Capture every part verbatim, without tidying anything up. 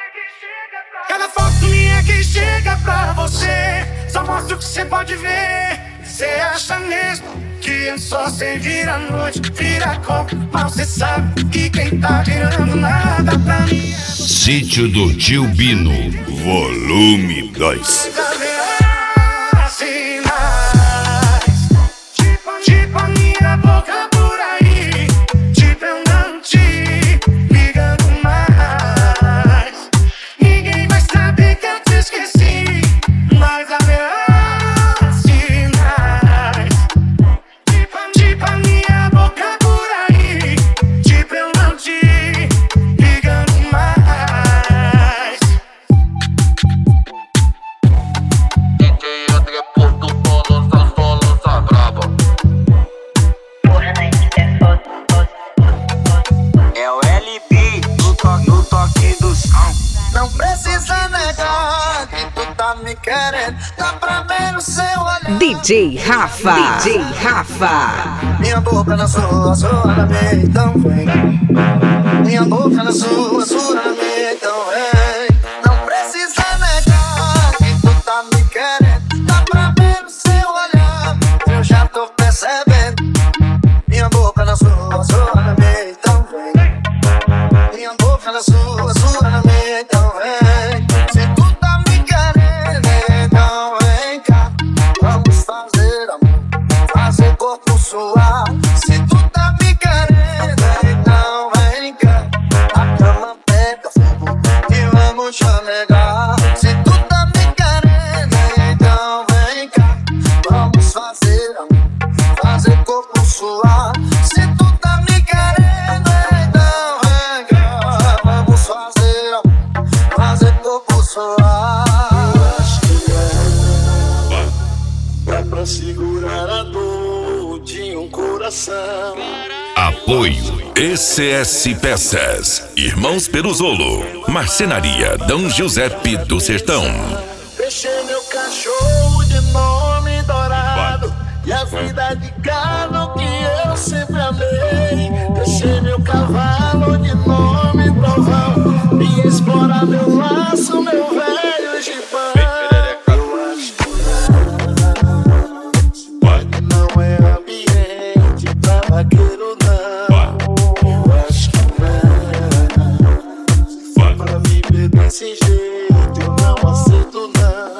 Cada foto minha que chega pra você só mostra o que cê pode ver. Cê acha mesmo que eu só sei virar noite, vira copo, mas cê sabe que quem tá virando nada pra mim é Sítio do Tio Bino, volume dois. Tipo, tipo a minha boca por aí, tipo eu não te ligando mais. Ninguém vai saber que eu te esqueci, mas haverá sinais. Tipo, tipo a minha boca por aí, tipo eu não te ligando mais. É o L B no, to no toque do som. Não precisa negar que tu tá me querendo, dá pra ver no seu olhar. D J Rafa, D J Rafa. Minha boca na sua, sua na minha, então vem. Minha boca na sua, sua na minha, então vem. Não precisa negar que tu tá me querendo, dá pra ver no seu olhar. Eu já tô percebendo. Minha boca na sua, sua na minha, então vem. Minha boca na sua, sua na minha, então vem. Se tu tá me querendo, então vem cá. Vamos fazer amor, fazer corpo suar. Se tu tá me querendo, então vem cá. A cama pega fogo e vamos chamegar. Se tu tá me querendo, então vem cá. Vamos fazer amor, fazer corpo suar. Se tu tá me querendo, então vem cá. Vamos fazer amor, fazer corpo suar. Eu acho que é, é pra segurar a dor de um coração. Apoio E C S Peças, Irmãos Peruzolo, Marcenaria Dom Giuseppe do Sertão. Deixei meu cachorro de nome dourado e a vida de gado que eu sempre amei. Deixei meu cavalo de nome trovão e explorar meu laço, meu velho gibão. Eu acho que não é ambiente pra vaqueiro, não. Eu acho que não. Pra viver desse jeito eu não aceito, não.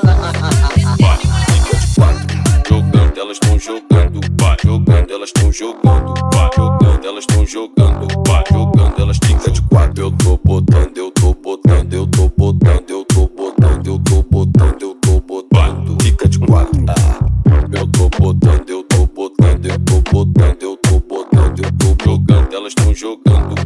Jogando, elas tão jogando, vai jogando, elas tão jogando, vai jogando, elas tão jogando, vai jogando, elas fica de quatro. Eu tô botando, eu tô botando, eu tô botando, eu tô botando, eu tô botando, eu tô botando, fica de quatro. Eu tô botando, eu tô botando, eu tô botando, eu tô botando, eu tô jogando, elas tão jogando,